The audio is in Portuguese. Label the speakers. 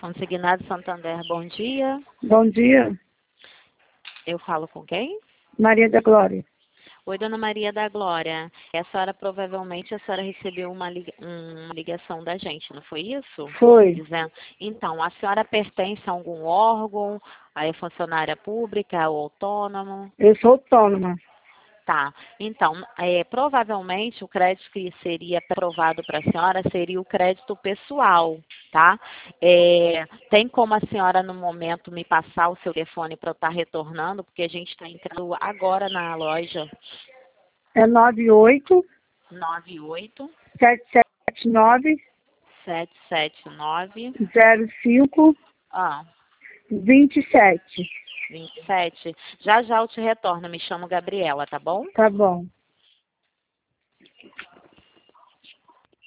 Speaker 1: Consignado Santander, bom dia.
Speaker 2: Bom dia,
Speaker 1: Eu falo com quem?
Speaker 2: Maria da Glória.
Speaker 1: Oi, dona Maria da Glória. Provavelmente a senhora recebeu uma ligação da gente, não foi isso?
Speaker 2: Foi.
Speaker 1: Dizendo. Então, a senhora pertence a algum órgão? É funcionária pública ou autônomo?
Speaker 2: Eu sou autônoma.
Speaker 1: Tá. Então, provavelmente o crédito que seria aprovado para a senhora seria o crédito pessoal, tá? Tem como a senhora, no momento, me passar o seu telefone para eu estar retornando, porque a gente está entrando agora na loja.
Speaker 2: É 98
Speaker 1: 98
Speaker 2: 779
Speaker 1: 779
Speaker 2: 05
Speaker 1: 27.
Speaker 2: 27.
Speaker 1: Já já eu te retorno. Me chamo Gabriela, tá bom?
Speaker 2: Tá bom.